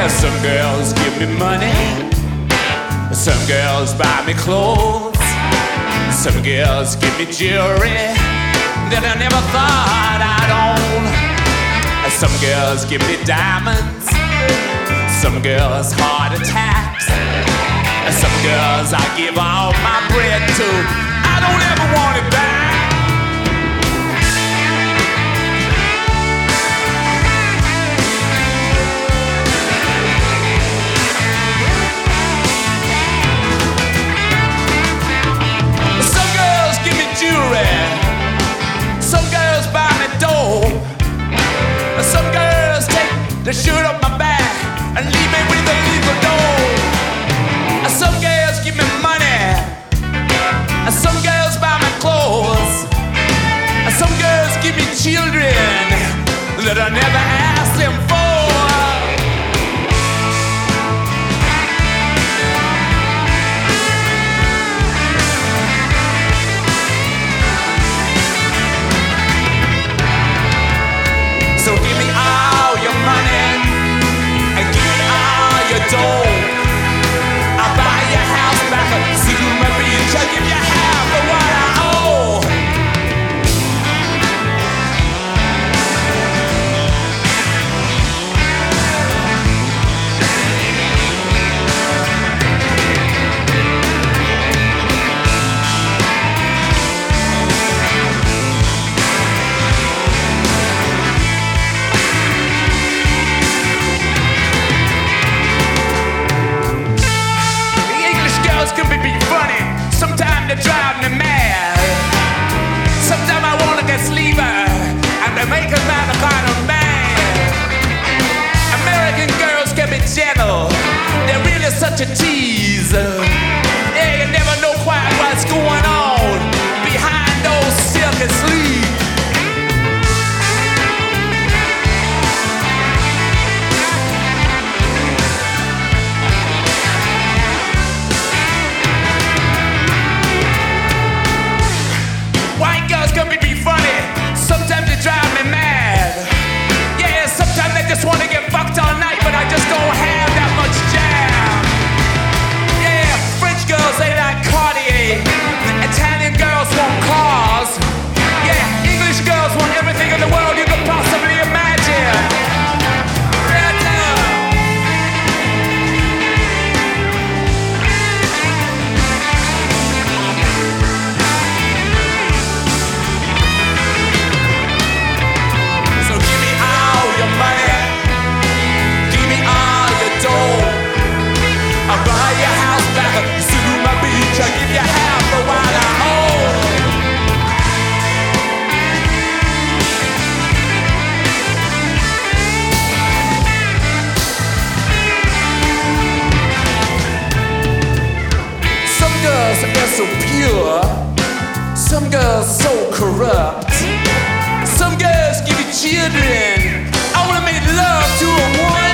Some girls give me money, some girls buy me clothes, some girls give me jewelry that I never thought I'd own. Some girls give me diamonds, some girls heart attacks, some girls I give all my bread to. I don't ever want it back. Some girls buy me dough. Some girls take the shirt off my back and leave me with a legal dough. Some girls give me money. Some girls buy me clothes. Some girls give me children that I never asked them for. So give me all your money and give me all your dough. I'll buy your house back at Zuma Beach. I'll give you half of what I owe. Can be funny, sometimes they drive me mad. Sometimes I wanna get sleeper and they make a man kind of mad. American girls can be gentle, they're really such a tease. Yeah, you never know quite what's going on behind those silky sleeves. Can be funny, sometimes they drive me mad. Yeah, sometimes they just wanna get fucked all night, but I just don't have that much jam. Yeah, French girls, they like Cartier. Italian girls want cars. Yeah, English girls want everything in the world you could possibly imagine. I'll buy your house back at Zuma Beach. I'll give you half of what I owe. Some girls are so pure, some girls so corrupt. Some girls give you children. I wanna make love to a woman.